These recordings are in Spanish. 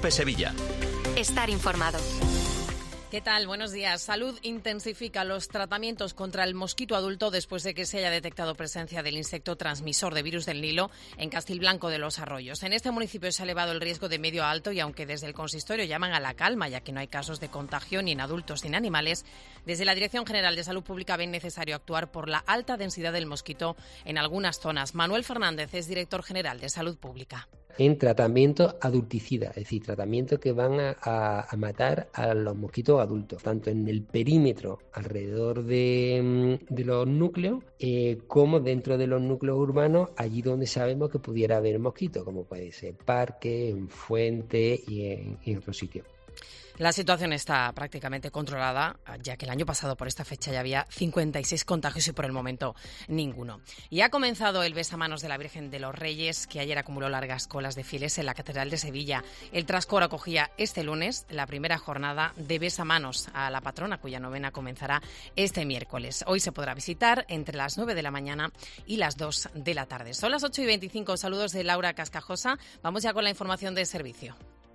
COPE Sevilla. Estar informado. ¿Qué tal? Buenos días. Salud intensifica los tratamientos contra el mosquito adulto después de que se haya detectado presencia del insecto transmisor de virus del Nilo en Castilblanco de los Arroyos. En este municipio se ha elevado el riesgo de medio a alto y aunque desde el consistorio llaman a la calma, ya que no hay casos de contagio ni en adultos ni en animales, desde la Dirección General de Salud Pública ven necesario actuar por la alta densidad del mosquito en algunas zonas. Manuel Fernández es director general de Salud Pública. En tratamientos adulticidas, es decir, tratamientos que van a matar a los mosquitos adultos, tanto en el perímetro alrededor de los núcleos, como dentro de los núcleos urbanos, allí donde sabemos que pudiera haber mosquitos, como puede ser parques, en fuentes y en otros sitios. La situación está prácticamente controlada, ya que el año pasado por esta fecha ya había 56 contagios y por el momento ninguno. Y ha comenzado el besamanos de la Virgen de los Reyes, que ayer acumuló largas colas de fieles en la Catedral de Sevilla. El Trascoro acogía este lunes la primera jornada de besamanos a la patrona, cuya novena comenzará este miércoles. Hoy se podrá visitar entre las 9 de la mañana y las 2 de la tarde. Son las 8:25. Saludos de Laura Cascajosa. Vamos ya con la información de servicio.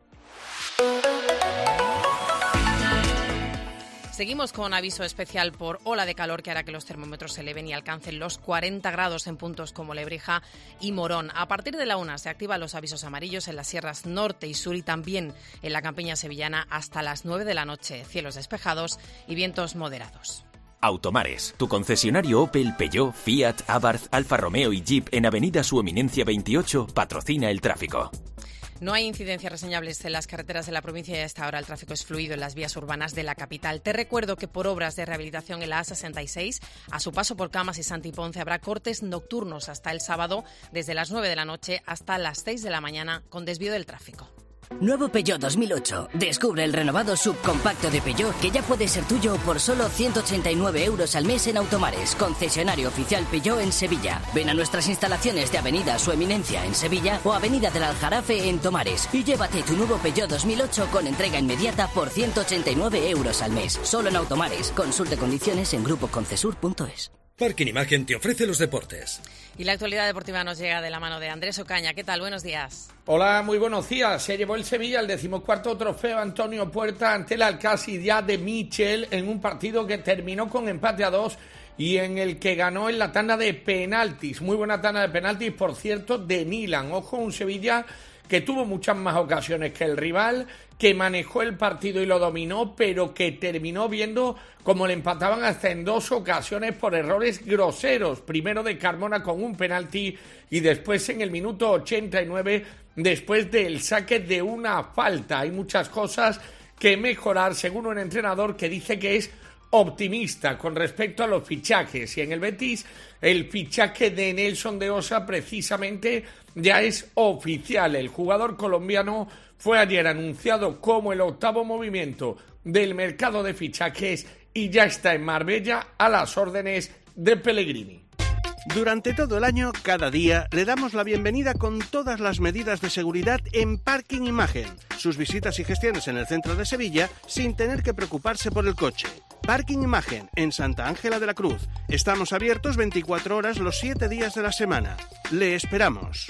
Seguimos con aviso especial por ola de calor que hará que los termómetros se eleven y alcancen los 40 grados en puntos como Lebrija y Morón. A partir de la 1 se activan los avisos amarillos en las sierras norte y sur y también en la campiña sevillana hasta las 9 de la noche. Cielos despejados y vientos moderados. Automares, tu concesionario Opel, Peugeot, Fiat, Abarth, Alfa Romeo y Jeep en Avenida Su Eminencia 28 patrocina el tráfico. No hay incidencias reseñables en las carreteras de la provincia y a esta hora el tráfico es fluido en las vías urbanas de la capital. Te recuerdo que por obras de rehabilitación en la A66, a su paso por Camas y Santi Ponce, habrá cortes nocturnos hasta el sábado, desde las 9 de la noche hasta las 6 de la mañana, con desvío del tráfico. Nuevo Peugeot 2008. Descubre el renovado subcompacto de Peugeot que ya puede ser tuyo por solo 189 euros al mes en Automares, concesionario oficial Peugeot en Sevilla. Ven a nuestras instalaciones de Avenida Su Eminencia en Sevilla o Avenida del Aljarafe en Tomares y llévate tu nuevo Peugeot 2008 con entrega inmediata por 189 euros al mes. Solo en Automares. Consulte condiciones en grupoconcesur.es. Parking Imagen te ofrece los deportes. Y la actualidad deportiva nos llega de la mano de Andrés Ocaña. ¿Qué tal? Buenos días. Hola, muy buenos días. Se llevó el Sevilla el 14º trofeo Antonio Puerta ante el Alcácer de Michel en un partido que terminó con empate a 2 y en el que ganó en la tanda de penaltis. Muy buena tanda de penaltis, por cierto, de Milan. Ojo, un Sevilla que tuvo muchas más ocasiones que el rival, que manejó el partido y lo dominó, pero que terminó viendo cómo le empataban hasta en 2 ocasiones por errores groseros. Primero de Carmona con un penalti y después en el minuto 89, después del saque de una falta. Hay muchas cosas que mejorar, según un entrenador que dice que es optimista con respecto a los fichajes. Y en el Betis, el fichaje de Nelson de Osa precisamente ya es oficial. El jugador colombiano fue ayer anunciado como el 8º movimiento del mercado de fichajes y ya está en Marbella a las órdenes de Pellegrini. Durante todo el año, cada día, le damos la bienvenida con todas las medidas de seguridad en Parking Imagen. Sus visitas y gestiones en el centro de Sevilla sin tener que preocuparse por el coche. Parking Imagen, en Santa Ángela de la Cruz. Estamos abiertos 24 horas los 7 días de la semana. Le esperamos.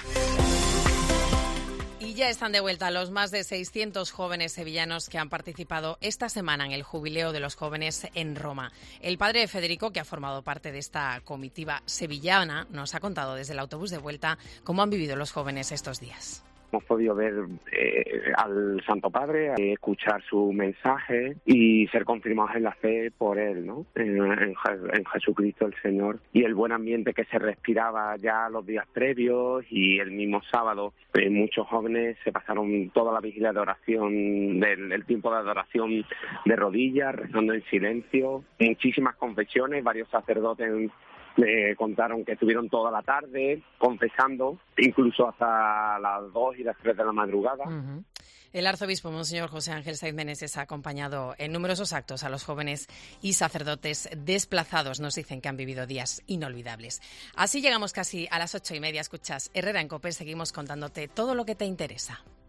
Y ya están de vuelta los más de 600 jóvenes sevillanos que han participado esta semana en el Jubileo de los Jóvenes en Roma. El padre de Federico, que ha formado parte de esta comitiva sevillana, nos ha contado desde el autobús de vuelta cómo han vivido los jóvenes estos días. Hemos podido ver al Santo Padre, escuchar su mensaje y ser confirmados en la fe por él, ¿no? En Jesucristo el Señor. Y el buen ambiente que se respiraba ya los días previos y el mismo sábado. Muchos jóvenes se pasaron toda la vigilia de oración, el tiempo de adoración de rodillas, rezando en silencio. Muchísimas confesiones, varios sacerdotes me contaron que estuvieron toda la tarde confesando, incluso hasta las 2 y las 3 de la madrugada. Uh-huh. El arzobispo Monseñor José Ángel Saiz Meneses ha acompañado en numerosos actos a los jóvenes y sacerdotes desplazados. Nos dicen que han vivido días inolvidables. Así llegamos casi a las 8:30. Escuchas Herrera en COPE. Seguimos contándote todo lo que te interesa.